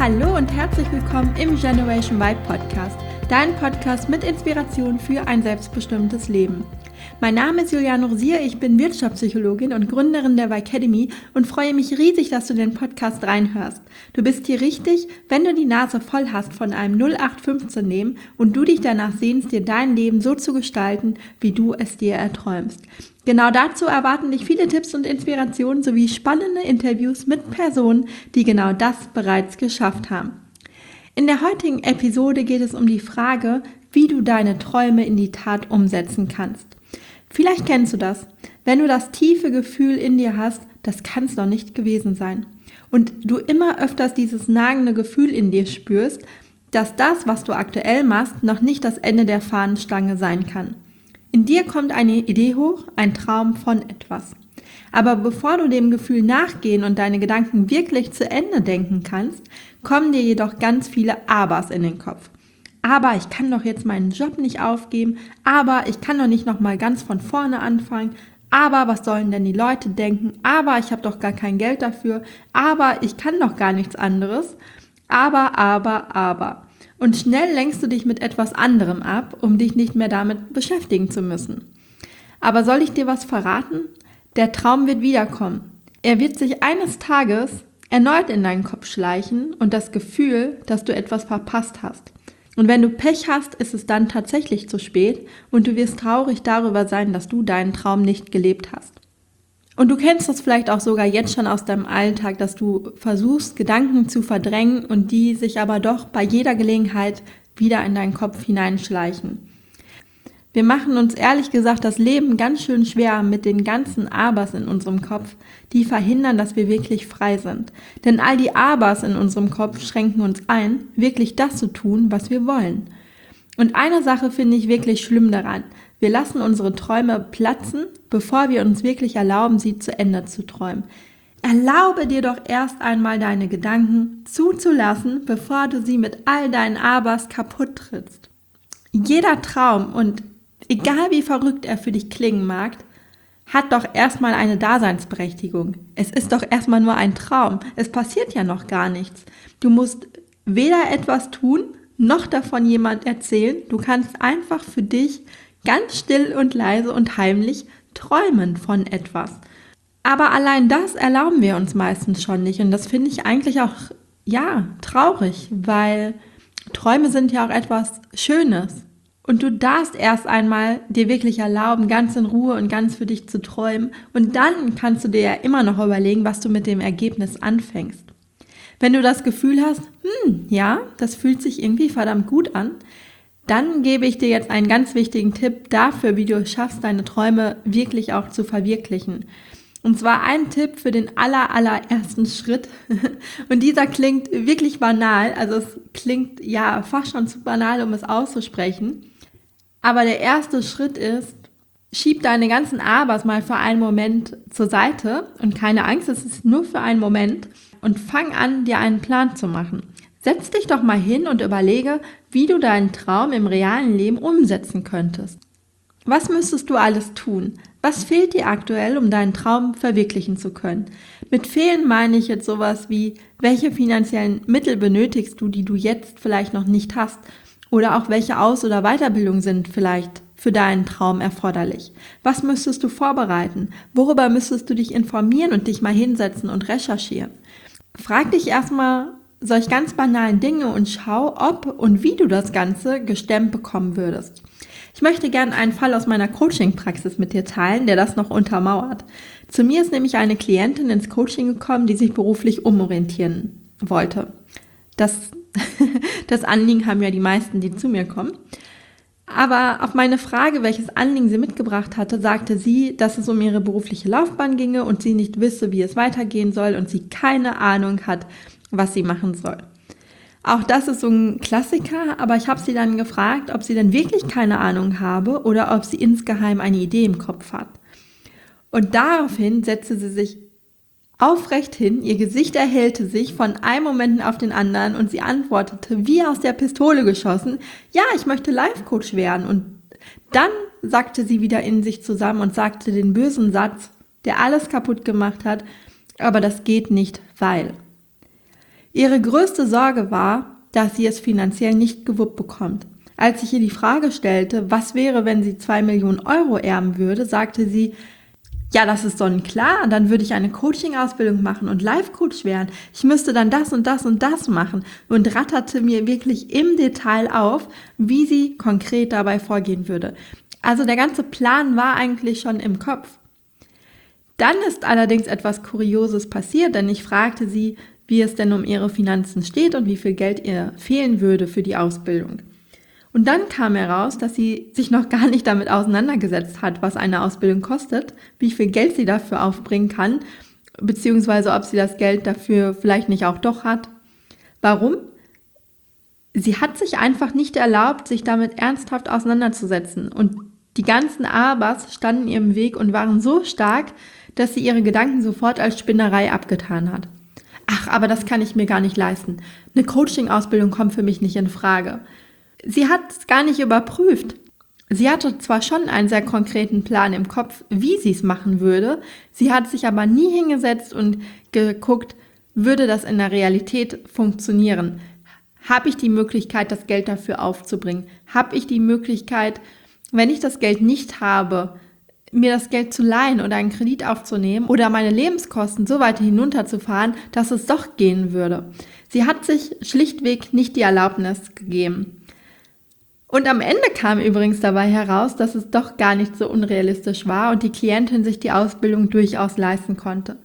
Hallo und herzlich willkommen im Generation Y Podcast, dein Podcast mit Inspiration für ein selbstbestimmtes Leben. Mein Name ist Juliane Rosier, ich bin Wirtschaftspsychologin und Gründerin der Y-Academy und freue mich riesig, dass du den Podcast reinhörst. Du bist hier richtig, wenn du die Nase voll hast von einem 0815-Leben und du dich danach sehnst, dir dein Leben so zu gestalten, wie du es dir erträumst. Genau dazu erwarten dich viele Tipps und Inspirationen sowie spannende Interviews mit Personen, die genau das bereits geschafft haben. In der heutigen Episode geht es um die Frage, wie du deine Träume in die Tat umsetzen kannst. Vielleicht kennst du das, wenn du das tiefe Gefühl in dir hast, das kann es doch nicht gewesen sein. Und du immer öfters dieses nagende Gefühl in dir spürst, dass das, was du aktuell machst, noch nicht das Ende der Fahnenstange sein kann. In dir kommt eine Idee hoch, ein Traum von etwas. Aber bevor du dem Gefühl nachgehen und deine Gedanken wirklich zu Ende denken kannst, kommen dir jedoch ganz viele Abers in den Kopf. Aber ich kann doch jetzt meinen Job nicht aufgeben, aber ich kann doch nicht nochmal ganz von vorne anfangen, aber was sollen denn die Leute denken, aber ich habe doch gar kein Geld dafür, aber ich kann doch gar nichts anderes, aber. Und schnell lenkst du dich mit etwas anderem ab, um dich nicht mehr damit beschäftigen zu müssen. Aber soll ich dir was verraten? Der Traum wird wiederkommen. Er wird sich eines Tages erneut in deinen Kopf schleichen und das Gefühl, dass du etwas verpasst hast. Und wenn du Pech hast, ist es dann tatsächlich zu spät und du wirst traurig darüber sein, dass du deinen Traum nicht gelebt hast. Und du kennst das vielleicht auch sogar jetzt schon aus deinem Alltag, dass du versuchst, Gedanken zu verdrängen und die sich aber doch bei jeder Gelegenheit wieder in deinen Kopf hineinschleichen. Wir machen uns ehrlich gesagt das Leben ganz schön schwer mit den ganzen Abers in unserem Kopf, die verhindern, dass wir wirklich frei sind. Denn all die Abers in unserem Kopf schränken uns ein, wirklich das zu tun, was wir wollen. Und eine Sache finde ich wirklich schlimm daran. Wir lassen unsere Träume platzen, bevor wir uns wirklich erlauben, sie zu Ende zu träumen. Erlaube dir doch erst einmal deine Gedanken zuzulassen, bevor du sie mit all deinen Abers kaputt trittst. Jeder Traum und egal wie verrückt er für dich klingen mag, hat doch erstmal eine Daseinsberechtigung. Es ist doch erstmal nur ein Traum. Es passiert ja noch gar nichts. Du musst weder etwas tun, noch davon jemand erzählen. Du kannst einfach für dich ganz still und leise und heimlich träumen von etwas. Aber allein das erlauben wir uns meistens schon nicht. Und das finde ich eigentlich auch, traurig, weil Träume sind ja auch etwas Schönes. Und du darfst erst einmal dir wirklich erlauben, ganz in Ruhe und ganz für dich zu träumen. Und dann kannst du dir ja immer noch überlegen, was du mit dem Ergebnis anfängst. Wenn du das Gefühl hast, das fühlt sich irgendwie verdammt gut an, dann gebe ich dir jetzt einen ganz wichtigen Tipp dafür, wie du es schaffst, deine Träume wirklich auch zu verwirklichen. Und zwar ein Tipp für den allerersten Schritt. Und dieser klingt wirklich banal, also es klingt ja fast schon zu banal, um es auszusprechen. Aber der erste Schritt ist, schieb deine ganzen Abers mal für einen Moment zur Seite und keine Angst, es ist nur für einen Moment und fang an, dir einen Plan zu machen. Setz dich doch mal hin und überlege, wie du deinen Traum im realen Leben umsetzen könntest. Was müsstest du alles tun? Was fehlt dir aktuell, um deinen Traum verwirklichen zu können? Mit fehlen meine ich jetzt sowas wie, welche finanziellen Mittel benötigst du, die du jetzt vielleicht noch nicht hast? Oder auch welche Aus- oder Weiterbildung sind vielleicht für deinen Traum erforderlich? Was müsstest du vorbereiten? Worüber müsstest du dich informieren und dich mal hinsetzen und recherchieren? Frag dich erstmal solch ganz banalen Dinge und schau, ob und wie du das Ganze gestemmt bekommen würdest. Ich möchte gerne einen Fall aus meiner Coaching-Praxis mit dir teilen, der das noch untermauert. Zu mir ist nämlich eine Klientin ins Coaching gekommen, die sich beruflich umorientieren wollte. Das Anliegen haben ja die meisten, die zu mir kommen. Aber auf meine Frage, welches Anliegen sie mitgebracht hatte, sagte sie, dass es um ihre berufliche Laufbahn ginge und sie nicht wisse, wie es weitergehen soll und sie keine Ahnung hat, was sie machen soll. Auch das ist so ein Klassiker, aber ich habe sie dann gefragt, ob sie denn wirklich keine Ahnung habe oder ob sie insgeheim eine Idee im Kopf hat. Und daraufhin setzte sie sich aufrecht hin, ihr Gesicht erhellte sich von einem Moment auf den anderen und sie antwortete, wie aus der Pistole geschossen, ja, ich möchte Life-Coach werden. Und dann sagte sie wieder in sich zusammen und sagte den bösen Satz, der alles kaputt gemacht hat, aber das geht nicht, weil. Ihre größte Sorge war, dass sie es finanziell nicht gewuppt bekommt. Als ich ihr die Frage stellte, was wäre, wenn sie 2 Millionen Euro erben würde, sagte sie, ja, das ist sonnenklar, dann würde ich eine Coaching-Ausbildung machen und Life-Coach werden. Ich müsste dann das und das und das machen und ratterte mir wirklich im Detail auf, wie sie konkret dabei vorgehen würde. Also der ganze Plan war eigentlich schon im Kopf. Dann ist allerdings etwas Kurioses passiert, denn ich fragte sie, wie es denn um ihre Finanzen steht und wie viel Geld ihr fehlen würde für die Ausbildung. Und dann kam heraus, dass sie sich noch gar nicht damit auseinandergesetzt hat, was eine Ausbildung kostet, wie viel Geld sie dafür aufbringen kann, beziehungsweise ob sie das Geld dafür vielleicht nicht auch doch hat. Warum? Sie hat sich einfach nicht erlaubt, sich damit ernsthaft auseinanderzusetzen. Und die ganzen Abers standen ihr im Weg und waren so stark, dass sie ihre Gedanken sofort als Spinnerei abgetan hat. Ach, aber das kann ich mir gar nicht leisten. Eine Coaching-Ausbildung kommt für mich nicht in Frage. Sie hat es gar nicht überprüft. Sie hatte zwar schon einen sehr konkreten Plan im Kopf, wie sie es machen würde, sie hat sich aber nie hingesetzt und geguckt, würde das in der Realität funktionieren? Habe ich die Möglichkeit, das Geld dafür aufzubringen? Habe ich die Möglichkeit, wenn ich das Geld nicht habe, mir das Geld zu leihen oder einen Kredit aufzunehmen oder meine Lebenskosten so weit hinunterzufahren, dass es doch gehen würde? Sie hat sich schlichtweg nicht die Erlaubnis gegeben. Und am Ende kam übrigens dabei heraus, dass es doch gar nicht so unrealistisch war und die Klientin sich die Ausbildung durchaus leisten konnte.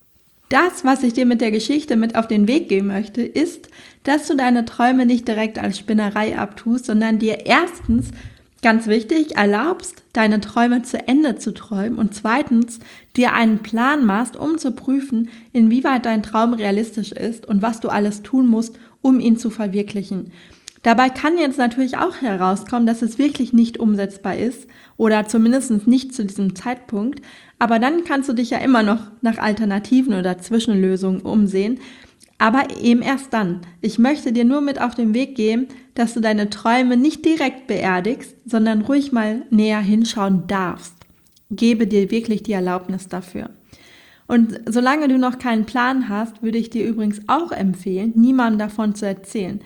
Das, was ich dir mit der Geschichte mit auf den Weg geben möchte, ist, dass du deine Träume nicht direkt als Spinnerei abtust, sondern dir erstens, ganz wichtig, erlaubst, deine Träume zu Ende zu träumen und zweitens, dir einen Plan machst, um zu prüfen, inwieweit dein Traum realistisch ist und was du alles tun musst, um ihn zu verwirklichen. Dabei kann jetzt natürlich auch herauskommen, dass es wirklich nicht umsetzbar ist oder zumindest nicht zu diesem Zeitpunkt, aber dann kannst du dich ja immer noch nach Alternativen oder Zwischenlösungen umsehen, aber eben erst dann. Ich möchte dir nur mit auf den Weg geben, dass du deine Träume nicht direkt beerdigst, sondern ruhig mal näher hinschauen darfst. Gebe dir wirklich die Erlaubnis dafür. Und solange du noch keinen Plan hast, würde ich dir übrigens auch empfehlen, niemandem davon zu erzählen.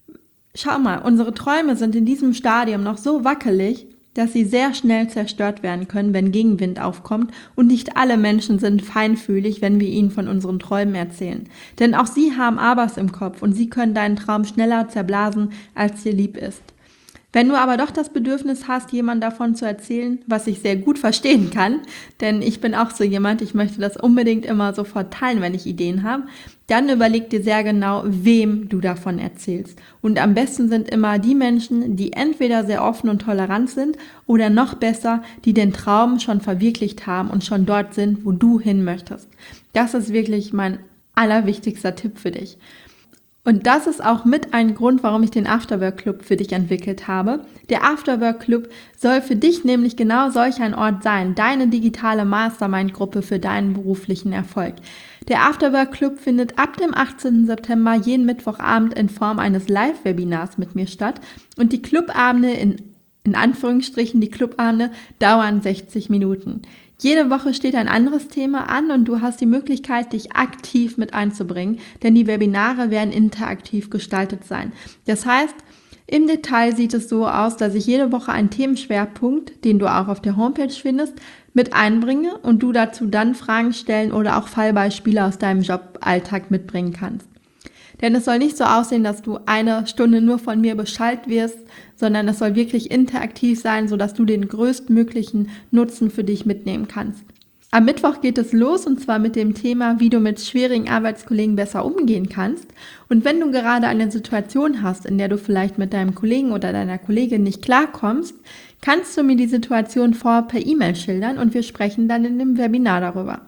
Schau mal, unsere Träume sind in diesem Stadium noch so wackelig, dass sie sehr schnell zerstört werden können, wenn Gegenwind aufkommt und nicht alle Menschen sind feinfühlig, wenn wir ihnen von unseren Träumen erzählen. Denn auch sie haben Abers im Kopf und sie können deinen Traum schneller zerblasen, als dir lieb ist. Wenn du aber doch das Bedürfnis hast, jemandem davon zu erzählen, was ich sehr gut verstehen kann, denn ich bin auch so jemand, ich möchte das unbedingt immer sofort teilen, wenn ich Ideen habe, dann überleg dir sehr genau, wem du davon erzählst. Und am besten sind immer die Menschen, die entweder sehr offen und tolerant sind oder noch besser, die den Traum schon verwirklicht haben und schon dort sind, wo du hin möchtest. Das ist wirklich mein allerwichtigster Tipp für dich. Und das ist auch mit ein Grund, warum ich den Afterwork Club für dich entwickelt habe. Der Afterwork Club soll für dich nämlich genau solch ein Ort sein, deine digitale Mastermind-Gruppe für deinen beruflichen Erfolg. Der Afterwork Club findet ab dem 18. September jeden Mittwochabend in Form eines Live-Webinars mit mir statt und die Clubabende in Anführungsstrichen, die Clubabende dauern 60 Minuten. Jede Woche steht ein anderes Thema an und du hast die Möglichkeit, dich aktiv mit einzubringen, denn die Webinare werden interaktiv gestaltet sein. Das heißt, im Detail sieht es so aus, dass ich jede Woche einen Themenschwerpunkt, den du auch auf der Homepage findest, mit einbringe und du dazu dann Fragen stellen oder auch Fallbeispiele aus deinem Joballtag mitbringen kannst. Denn es soll nicht so aussehen, dass du eine Stunde nur von mir beschallt wirst, sondern es soll wirklich interaktiv sein, sodass du den größtmöglichen Nutzen für dich mitnehmen kannst. Am Mittwoch geht es los und zwar mit dem Thema, wie du mit schwierigen Arbeitskollegen besser umgehen kannst. Und wenn du gerade eine Situation hast, in der du vielleicht mit deinem Kollegen oder deiner Kollegin nicht klarkommst, kannst du mir die Situation per E-Mail schildern und wir sprechen dann in dem Webinar darüber.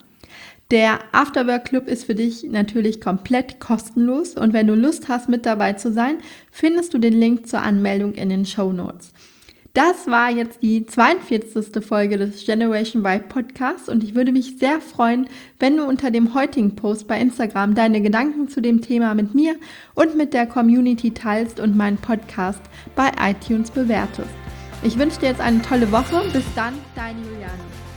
Der Afterwork Club ist für dich natürlich komplett kostenlos und wenn du Lust hast, mit dabei zu sein, findest du den Link zur Anmeldung in den Shownotes. Das war jetzt die 42. Folge des Generation Y Podcasts und ich würde mich sehr freuen, wenn du unter dem heutigen Post bei Instagram deine Gedanken zu dem Thema mit mir und mit der Community teilst und meinen Podcast bei iTunes bewertest. Ich wünsche dir jetzt eine tolle Woche. Bis dann, deine Juliane.